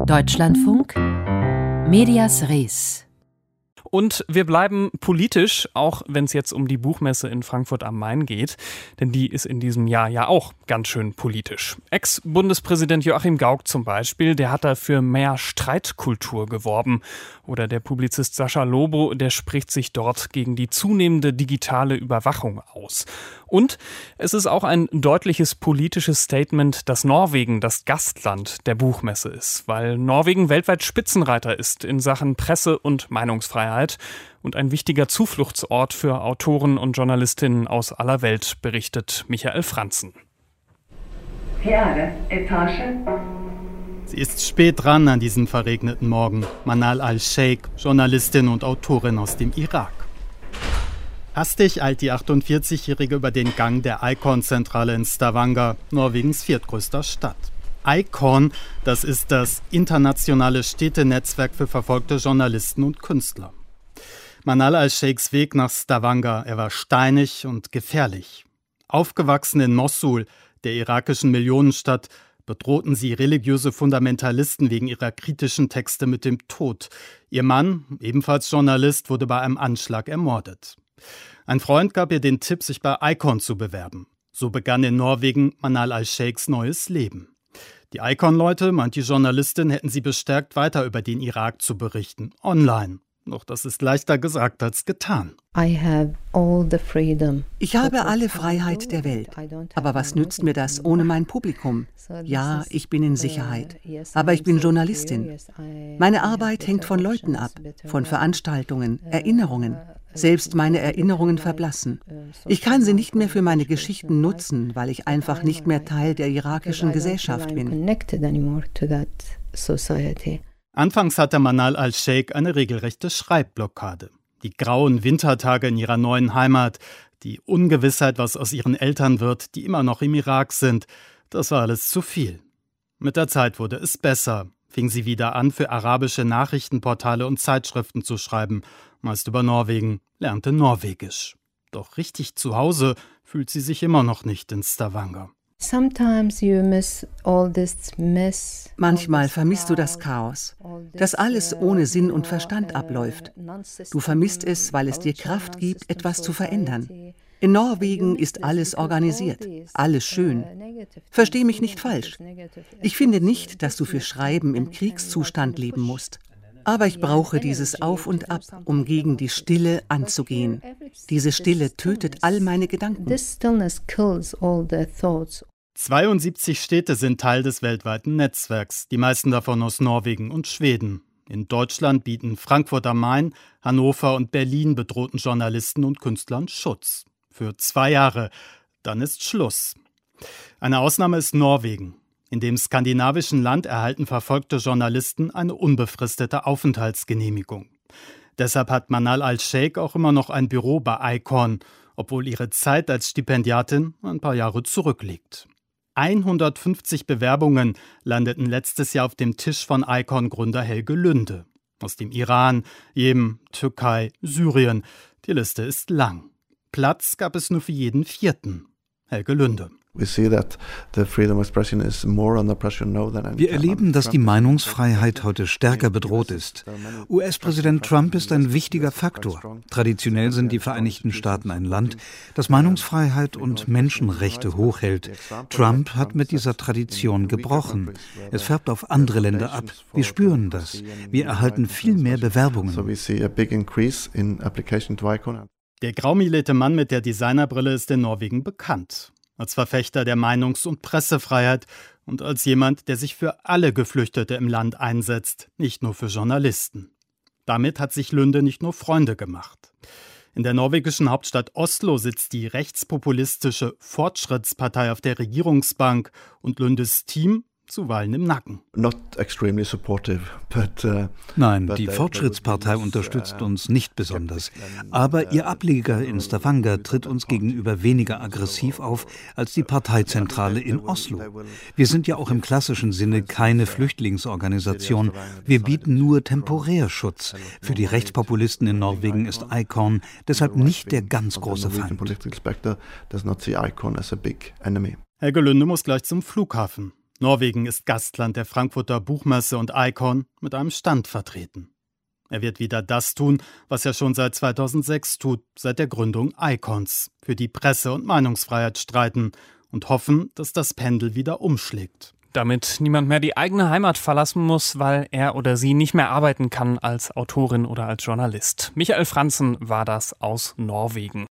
Deutschlandfunk Medias Res. Und wir bleiben politisch, auch wenn es jetzt um die Buchmesse in Frankfurt am Main geht. Denn die ist in diesem Jahr ja auch ganz schön politisch. Ex-Bundespräsident Joachim Gauck zum Beispiel, der hat da für mehr Streitkultur geworben. Oder der Publizist Sascha Lobo, der spricht sich dort gegen die zunehmende digitale Überwachung aus. Und es ist auch ein deutliches politisches Statement, dass Norwegen das Gastland der Buchmesse ist. Weil Norwegen weltweit Spitzenreiter ist in Sachen Presse- und Meinungsfreiheit. Und ein wichtiger Zufluchtsort für Autoren und Journalistinnen aus aller Welt, berichtet Michael Franzen. Fjerde Etage. Sie ist spät dran an diesem verregneten Morgen. Manal al-Sheikh, Journalistin und Autorin aus dem Irak. Hastig eilt die 48-Jährige über den Gang der Icon-Zentrale in Stavanger, Norwegens viertgrößter Stadt. Icon, das ist das internationale Städtenetzwerk für verfolgte Journalisten und Künstler. Manal al-Sheikhs Weg nach Stavanger, er war steinig und gefährlich. Aufgewachsen in Mossul, der irakischen Millionenstadt, bedrohten sie religiöse Fundamentalisten wegen ihrer kritischen Texte mit dem Tod. Ihr Mann, ebenfalls Journalist, wurde bei einem Anschlag ermordet. Ein Freund gab ihr den Tipp, sich bei Icon zu bewerben. So begann in Norwegen Manal al-Sheikhs neues Leben. Die Icon-Leute, meint die Journalistin, hätten sie bestärkt, weiter über den Irak zu berichten, online. Doch das ist leichter gesagt als getan. Ich habe alle Freiheit der Welt. Aber was nützt mir das ohne mein Publikum? Ja, ich bin in Sicherheit. Aber ich bin Journalistin. Meine Arbeit hängt von Leuten ab, von Veranstaltungen, Erinnerungen. Selbst meine Erinnerungen verblassen. Ich kann sie nicht mehr für meine Geschichten nutzen, weil ich einfach nicht mehr Teil der irakischen Gesellschaft bin. Anfangs hatte Manal al-Sheikh eine regelrechte Schreibblockade. Die grauen Wintertage in ihrer neuen Heimat, die Ungewissheit, was aus ihren Eltern wird, die immer noch im Irak sind, das war alles zu viel. Mit der Zeit wurde es besser. Fing sie wieder an, für arabische Nachrichtenportale und Zeitschriften zu schreiben, meist über Norwegen, lernte Norwegisch. Doch richtig zu Hause fühlt sie sich immer noch nicht in Stavanger. Manchmal vermisst du das Chaos, dass alles ohne Sinn und Verstand abläuft. Du vermisst es, weil es dir Kraft gibt, etwas zu verändern. In Norwegen ist alles organisiert, alles schön. Versteh mich nicht falsch. Ich finde nicht, dass du für Schreiben im Kriegszustand leben musst. Aber ich brauche dieses Auf und Ab, um gegen die Stille anzugehen. Diese Stille tötet all meine Gedanken. 72 Städte sind Teil des weltweiten Netzwerks, die meisten davon aus Norwegen und Schweden. In Deutschland bieten Frankfurt am Main, Hannover und Berlin bedrohten Journalisten und Künstlern Schutz. Für 2 Jahre, dann ist Schluss. Eine Ausnahme ist Norwegen. In dem skandinavischen Land erhalten verfolgte Journalisten eine unbefristete Aufenthaltsgenehmigung. Deshalb hat Manal al-Sheikh auch immer noch ein Büro bei Icon, obwohl ihre Zeit als Stipendiatin ein paar Jahre zurückliegt. 150 Bewerbungen landeten letztes Jahr auf dem Tisch von Icon-Gründer Helge Lünde. Aus dem Iran, Jemen, Türkei, Syrien. Die Liste ist lang. Platz gab es nur für jeden 4. Helge Lünde. Wir erleben, dass die Meinungsfreiheit heute stärker bedroht ist. US-Präsident Trump ist ein wichtiger Faktor. Traditionell sind die Vereinigten Staaten ein Land, das Meinungsfreiheit und Menschenrechte hochhält. Trump hat mit dieser Tradition gebrochen. Es färbt auf andere Länder ab. Wir spüren das. Wir erhalten viel mehr Bewerbungen. Der graumelierte Mann mit der Designerbrille ist in Norwegen bekannt. Als Verfechter der Meinungs- und Pressefreiheit und als jemand, der sich für alle Geflüchtete im Land einsetzt, nicht nur für Journalisten. Damit hat sich Lünde nicht nur Freunde gemacht. In der norwegischen Hauptstadt Oslo sitzt die rechtspopulistische Fortschrittspartei auf der Regierungsbank und Lündes Team zuweilen im Nacken. Nein, die Fortschrittspartei unterstützt uns nicht besonders. Aber ihr Ableger in Stavanger tritt uns gegenüber weniger aggressiv auf als die Parteizentrale in Oslo. Wir sind ja auch im klassischen Sinne keine Flüchtlingsorganisation. Wir bieten nur temporär Schutz. Für die Rechtspopulisten in Norwegen ist Icon deshalb nicht der ganz große Feind. Helge Lünde muss gleich zum Flughafen. Norwegen ist Gastland der Frankfurter Buchmesse und Icon mit einem Stand vertreten. Er wird wieder das tun, was er schon seit 2006 tut, seit der Gründung Icons, für die Presse- und Meinungsfreiheit streiten und hoffen, dass das Pendel wieder umschlägt. Damit niemand mehr die eigene Heimat verlassen muss, weil er oder sie nicht mehr arbeiten kann als Autorin oder als Journalist. Michael Franzen war das aus Norwegen.